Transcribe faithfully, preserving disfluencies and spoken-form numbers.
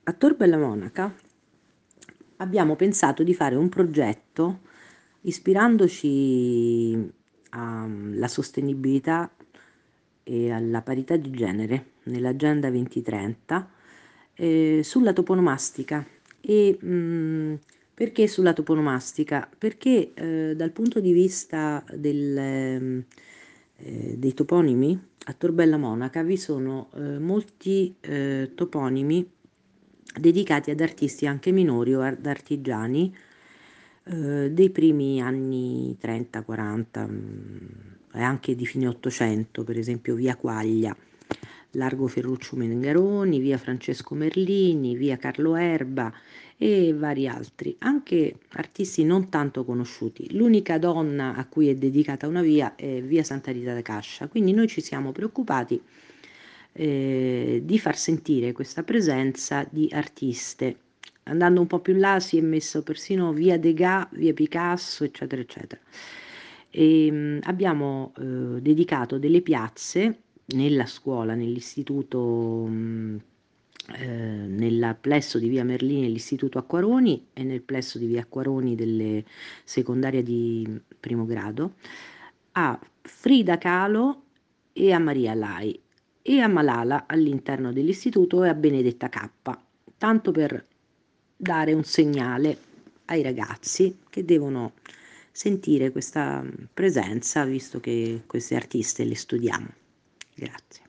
A Tor Bella Monaca abbiamo pensato di fare un progetto ispirandoci alla sostenibilità e alla parità di genere nell'Agenda duemilatrenta eh, sulla toponomastica. E mh, perché sulla toponomastica? Perché eh, dal punto di vista del, ehm, eh, dei toponimi a Tor Bella Monaca vi sono eh, molti eh, toponimi dedicati ad artisti anche minori o ad artigiani eh, dei primi anni trenta quaranta mh, e anche di fine ottocento, per esempio via Quaglia, largo Ferruccio Mengaroni, via Francesco Merlini, via Carlo Erba e vari altri, anche artisti non tanto conosciuti. L'unica donna a cui è dedicata una via è via Santa Rita da Cascia, quindi noi ci siamo preoccupati eh, di far sentire questa presenza di artiste. Andando un po' più in là si è messo persino via Degas, via Picasso, eccetera, eccetera. E, mh, abbiamo eh, dedicato delle piazze nella scuola, nell'istituto, mh, eh, nel plesso di via Merlini dell'istituto Acquaroni e nel plesso di via Acquaroni delle secondarie di primo grado, a Frida Kahlo e a Maria Lai e a Malala all'interno dell'istituto e a Benedetta K, tanto per dare un segnale ai ragazzi che devono sentire questa presenza, visto che queste artiste le studiamo. Grazie.